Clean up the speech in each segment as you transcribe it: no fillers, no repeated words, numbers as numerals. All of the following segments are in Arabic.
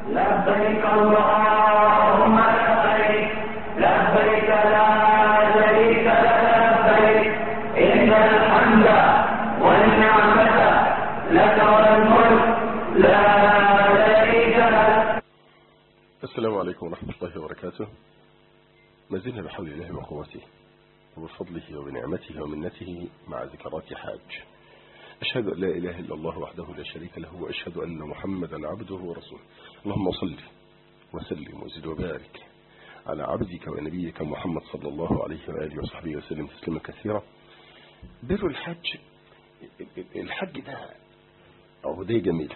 لبيك اللهم لبيك لبيك لا شريك لك لبيك إن الحمد والنعمة لك والملك لا شريك لك. السلام عليكم ورحمة الله وبركاته. ما زلنا بحول الله وقوته وبفضله وبنعمته ومنته مع ذكرات حاج. أشهد أن لا إله إلا الله وحده لا شريك له، وأشهد أن محمدا عبده ورسوله. اللهم صل وسلم وزد وبارك على عبدك ونبيك محمد صلى الله عليه وآله وصحبه وسلم تسليما كثيرا. بر الحج، الحج ده عبودية جميلة،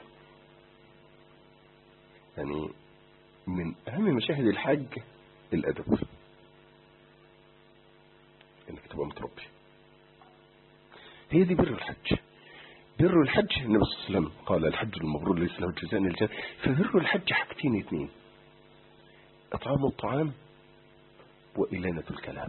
يعني من أهم مشاهد الحج الأدب، إنك تبقى متربي. هي دي بر الحج. بر الحج النبي صلى الله عليه وسلم قال: الحج المبرور ليس له جزاء إلا الجنة. فبر الحج حاجتين اتنين: إطعام الطعام وإلانة الكلام.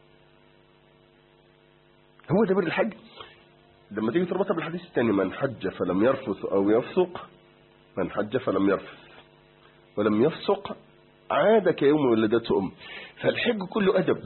هو ده بر الحج. لما تيجي تربطها بالحديث الثاني: من حج فلم يرفث أو يفسق، من حج فلم يرفث ولم يفسق عاد كيوم ولدته أم. فالحج كله أدب.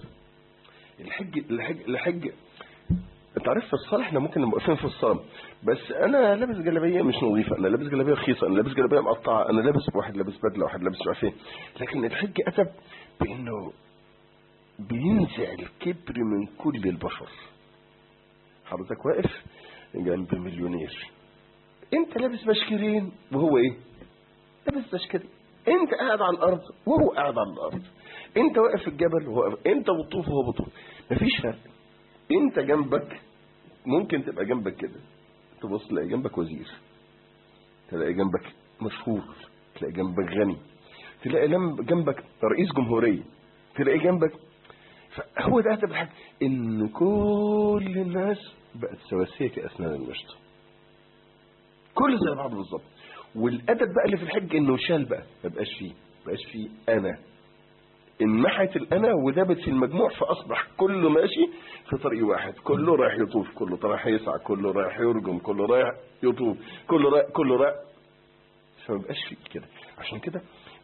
الحج انت عارف في الصلاة احنا ممكن نبقى واقفين في الصلاة بس انا لابس جلابيه مش نظيفه، انا لابس جلابيه رخيصه، انا لابس جلابيه مقطعه، انا لابس واحد لابس بدله واحد لابس مش عارف ايه. لكن الحج ادب بانه بينزع الكبر من كل البشر. حضرتك واقف جنب مليونير، انت لابس بشكرين وهو ايه؟ لابس بشكرين. انت قاعد على الارض وهو قاعد على الارض، انت واقف في الجبل وهو انت بتطوف وهو بيطوف، مفيش فرق. انت جنبك ممكن تبقى جنبك كده، تبص تلاقي جنبك وزير، تلاقي جنبك مشهور، تلاقي جنبك غني، تلاقي جنبك رئيس جمهورية، تلاقي جنبك. فهو ده أدب الحج، إن كل الناس بقت سواسية كأسنان المشط، كل زي بعض بالظبط. والأدب بقى اللي في الحج إنه شال بقى، ما بقاش فيه أنا، انمحت الأنا وذابت في المجموع، فأصبح كله ماشي في طريق واحد، كله رايح يطوف، كله رايح يسعى، كله رايح يرجم، كله رايح يطوف، كله رايح. فما بقاش في كده. عشان كده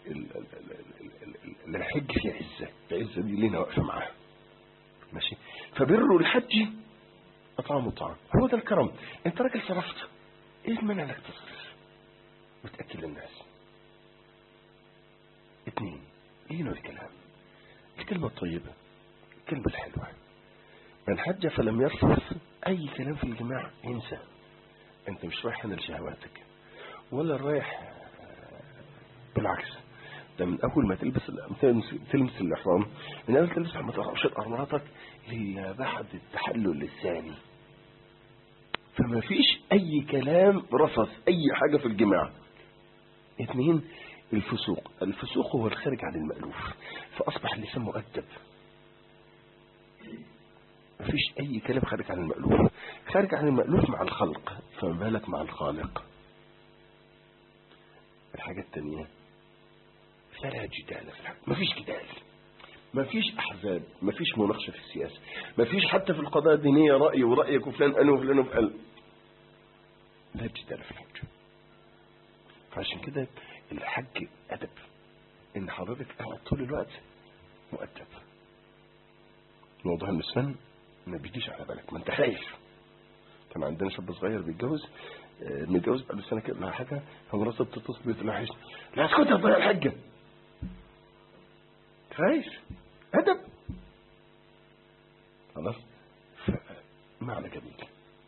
الحج فيه عزة، العزة دي لينا واقفة معاها ماشي. فبر الحج أطعام الطعام، هو ده الكرم. انت راجل صرفت، ايه المانع انك تصرف وتأكل الناس؟ اتنين: لينا الكلام، الكلمة الطيبة، الكلمة الحلوة. من حج فلم يرفث، أي كلام في الجماع انسى. أنت مش رايح هنا لشهواتك ولا رايح، بالعكس. ده من أول ما تلمس الإحرام، من أول تلبس ما تقرأش أرمراتك إلا بعد التحلل الثاني. فما فيش أي كلام رفث، أي حاجة في الجماع. اثنين: الفسوق هو الخارج عن المألوف، فأصبح اللسان مؤدب. مفيش أي كلام خارج عن المألوف. خارج عن المألوف مع الخلق، فما بالك مع الخالق. الحاجة التانية: فلا جدال في الحق. مفيش جدال، مفيش أحزاب، مفيش مناقشة في السياسة، مفيش حتى في القضايا الدينية رأي ورأيك وفلان قال وفلان قال. لا جدال في الحج. فعشان كده الحج أدب، إن حضرتك قاعد طول الوقت مؤدب. موضوع النسوان ما بيجيش على بالك، ما انت خايف. كان عندنا شاب صغير بيتجوز، متجوز بقى له سنه كده ولا حاجه، فمراته بتتصل بتقول له: لا اسكت يا ضيع الحجه. خايف. ادب. خلاص، معنى جميل.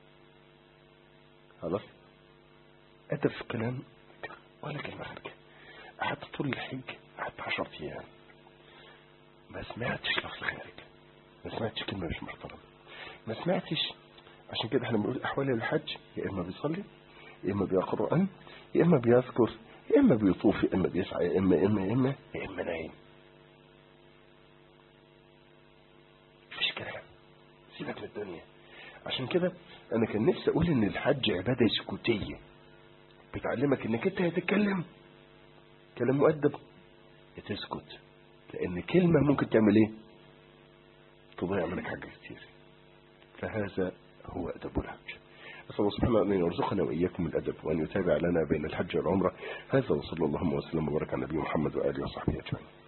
خلاص، ادب في الكلام ولا كلمه خارجه. قعدت طول الحج، قعدت 10 ايام ما سمعتش لفظ خارج، ما سمعتش كلمه مش محترمه، ما سمعتش. عشان كده احنا بنقول احوال الحج: يا اما بيصلي، يا اما بيقرأ قرآن، يا اما بيذكر، يا اما بيطوف، يا اما بيسعى، يا اما نايم. مفيش كلام، سيبك من الدنيا. عشان كده انا كان نفسي اقول ان الحج عباده سكوتيه، بتعلمك انك انت هتتكلم كلام مؤدب، تسكت، لان كلمه ممكن تعمل ايه؟ تضيع منك حاجه كتير. فهذا هو أدب الحج. أسأل الله سبحانه أن يرزقنا وإياكم الأدب وأن يتابع لنا بين الحج والعمرة. هذا وصلى الله وسلم وبارك على نبينا محمد وآله وصحبه أجمعين.